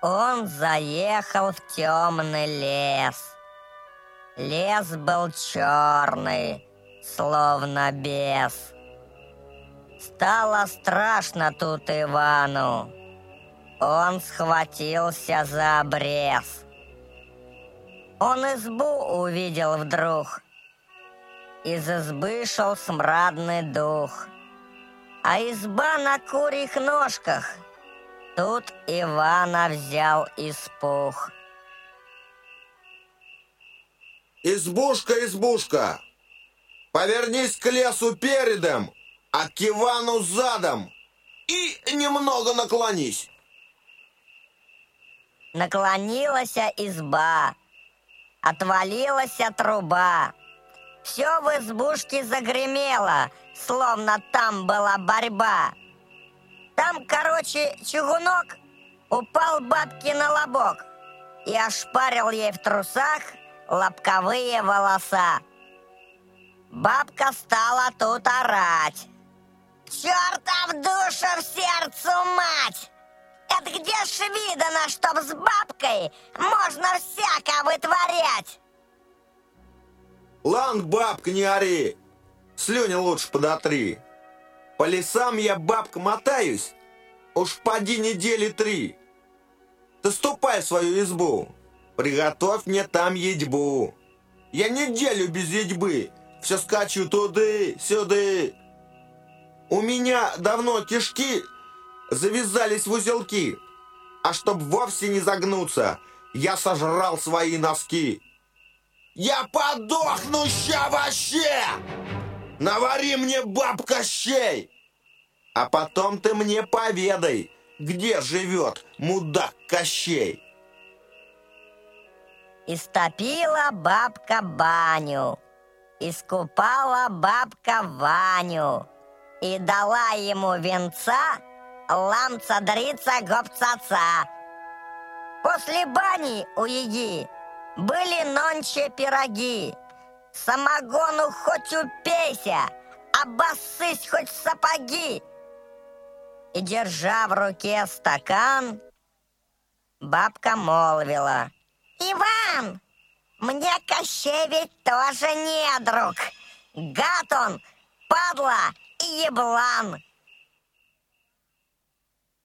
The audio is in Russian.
Он заехал в темный лес. Лес был черный, словно бес. Стало страшно тут Ивану. Он схватился за обрез. Он избу увидел вдруг. Из избы шел смрадный дух, а изба на курьих ножках. Тут Ивана взял испуг. Избушка, избушка, повернись к лесу передом, а к Ивану задом и немного наклонись. Наклонилась изба, отвалилась труба. Все в избушке загремело, словно там была борьба. Там, короче, чугунок упал бабке на лобок и ошпарил ей в трусах лобковые волоса. Бабка стала тут орать: «Чертов душу в сердцу, мать! Это где ж видано, чтоб с бабкой можно всяко вытворять?» Ланг, бабка, не ори, слюни лучше подотри. По лесам я, бабка, мотаюсь, уж поди недели 3. Ты ступай в свою избу, приготовь мне там едьбу. Я неделю без едьбы, все скачу туды-сюды. У меня давно кишки завязались в узелки, а чтоб вовсе не загнуться, я сожрал свои носки. Я подохну ща вообще! Навари мне, бабка, щей! А потом ты мне поведай, где живет мудак Кощей. Истопила бабка баню, искупала бабка Ваню и дала ему венца ламца-дрица гопцаца. После бани у еги были нонче пироги. Самогону хоть упейся, обоссысь хоть в сапоги. И, держа в руке стакан, бабка молвила: «Иван, мне Кощей ведь тоже недруг. Гад он, падла и еблан.